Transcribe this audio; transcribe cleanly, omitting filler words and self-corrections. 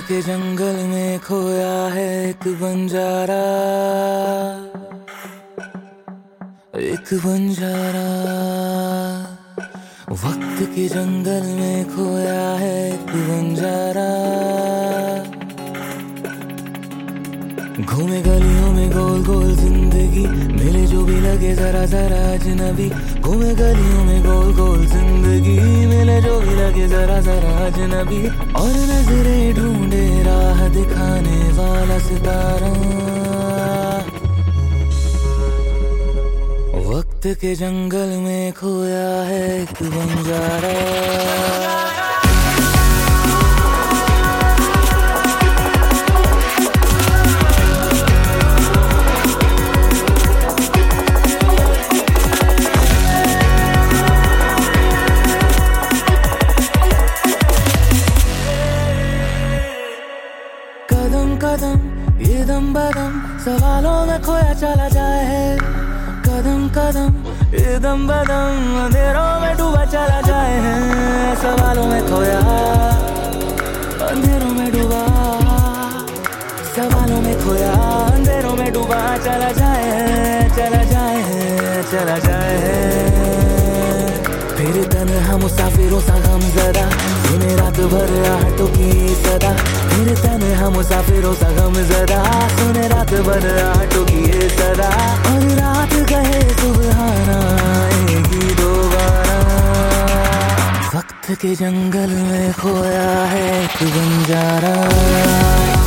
के जंगल में खोया है एक बंजारा, एक बंजारा। वक्त के जंगल में खोया है एक बंजारा। घूमे गलियों में गोल गोल जिंदगी, मिले जो भी लगे जरा जरा अजनबी। घूमे गलियों में गोल गोल जिंदगी, मिले जो भी लगे जरा जरा अजनबी। और नजरें ढूंढे राह दिखाने वाला सितारा। वक्त के जंगल में खोया है एक बंजारा। कदम कदम ये दम बदम, सवालों में खोया चला जाए है। कदम कदम ये दम बदम, अंधेरों में डूबा चला जाए है। सवालों में खोया, अंधेरों में डूबा। सवालों में खोया, अंधेरों में डूबा चला जाए है, चला जाए है, चला जाए है। फिर तन्हा मुसाफिरों सा गमज़दा, सुने रात भर आहटों की सदा। फिर तन्हा मुसाफिरों सा गमज़दा, सुने रात भर आहटों की सदा। और रात कहे सुबहाना आएगी दोबारा। वक्त के जंगल में खोया है एक बंजारा।